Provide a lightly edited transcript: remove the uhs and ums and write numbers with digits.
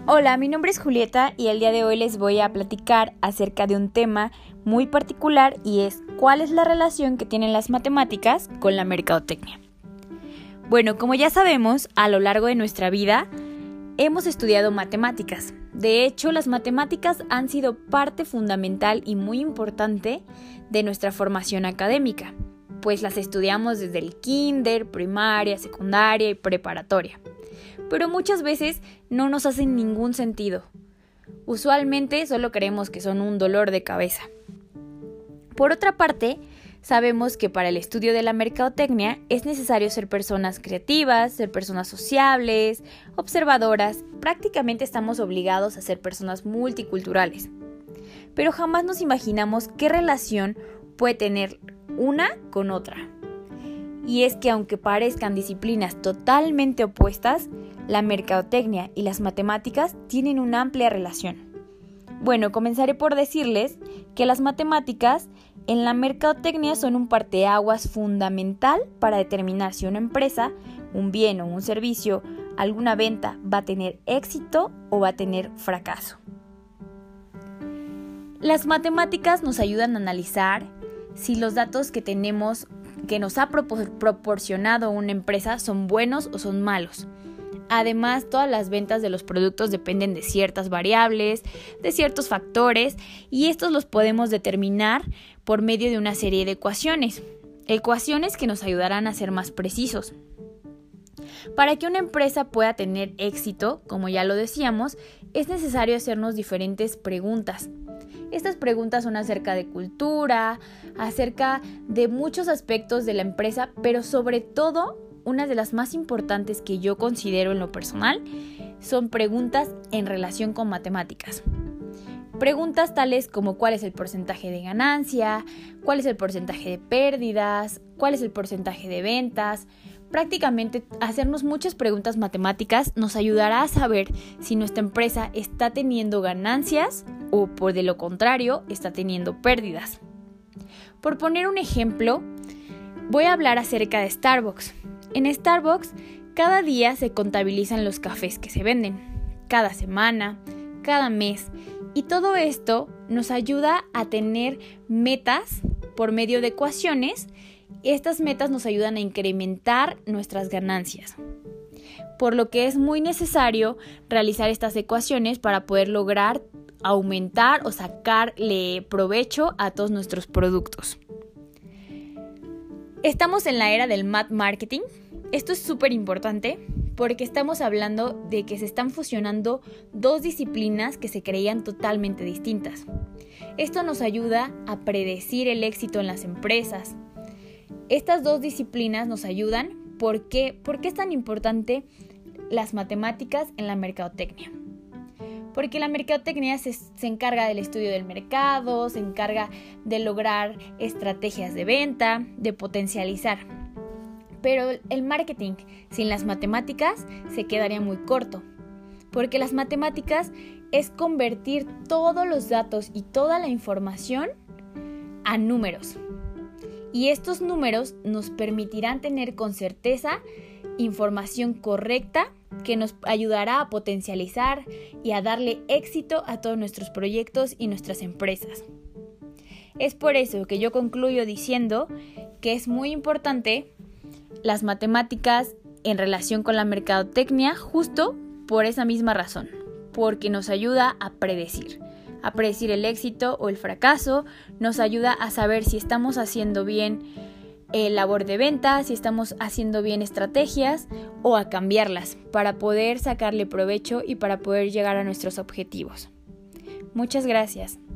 Hola, mi nombre es Julieta y el día de hoy les voy a platicar acerca de un tema muy particular y es ¿cuál es la relación que tienen las matemáticas con la mercadotecnia? Bueno, como ya sabemos, a lo largo de nuestra vida hemos estudiado matemáticas. De hecho, las matemáticas han sido parte fundamental y muy importante de nuestra formación académica, pues las estudiamos desde el kinder, primaria, secundaria y preparatoria. Pero muchas veces no nos hacen ningún sentido. Usualmente solo creemos que son un dolor de cabeza. Por otra parte, sabemos que para el estudio de la mercadotecnia es necesario ser personas creativas, ser personas sociables, observadoras. Prácticamente estamos obligados a ser personas multiculturales. Pero jamás nos imaginamos qué relación puede tener una con otra. Y es que aunque parezcan disciplinas totalmente opuestas, la mercadotecnia y las matemáticas tienen una amplia relación. Bueno, comenzaré por decirles que las matemáticas en la mercadotecnia son un parteaguas fundamental para determinar si una empresa, un bien o un servicio, alguna venta va a tener éxito o va a tener fracaso. Las matemáticas nos ayudan a analizar si los datos que tenemos que nos ha proporcionado una empresa son buenos o son malos. Además, todas las ventas de los productos dependen de ciertas variables, de ciertos factores, y estos los podemos determinar por medio de una serie de ecuaciones. Ecuaciones que nos ayudarán a ser más precisos. Para que una empresa pueda tener éxito, como ya lo decíamos, es necesario hacernos diferentes preguntas. Estas preguntas son acerca de cultura, acerca de muchos aspectos de la empresa, pero sobre todo, una de las más importantes que yo considero en lo personal, son preguntas en relación con matemáticas. Preguntas tales como cuál es el porcentaje de ganancia, cuál es el porcentaje de pérdidas, cuál es el porcentaje de ventas. Prácticamente hacernos muchas preguntas matemáticas nos ayudará a saber si nuestra empresa está teniendo ganancias o por de lo contrario está teniendo pérdidas. Por poner un ejemplo, voy a hablar acerca de Starbucks. En Starbucks, cada día se contabilizan los cafés que se venden, cada semana, cada mes, y todo esto nos ayuda a tener metas por medio de ecuaciones. Estas metas nos ayudan a incrementar nuestras ganancias, por lo que es muy necesario realizar estas ecuaciones para poder lograr aumentar o sacarle provecho a todos nuestros productos. Estamos en la era del Math Marketing. Esto es súper importante porque estamos hablando de que se están fusionando dos disciplinas que se creían totalmente distintas. Esto nos ayuda a predecir el éxito en las empresas. Estas dos disciplinas nos ayudan. ¿Por qué es tan importante las matemáticas en la mercadotecnia? Porque la mercadotecnia se encarga del estudio del mercado, se encarga de lograr estrategias de venta, de potencializar. Pero el marketing sin las matemáticas se quedaría muy corto, porque las matemáticas es convertir todos los datos y toda la información a números. Y estos números nos permitirán tener con certeza información correcta que nos ayudará a potencializar y a darle éxito a todos nuestros proyectos y nuestras empresas. Es por eso que yo concluyo diciendo que es muy importante las matemáticas en relación con la mercadotecnia, justo por esa misma razón, porque nos ayuda a predecir el éxito o el fracaso, nos ayuda a saber si estamos haciendo bien labor de venta, si estamos haciendo bien estrategias o a cambiarlas para poder sacarle provecho y para poder llegar a nuestros objetivos. Muchas gracias.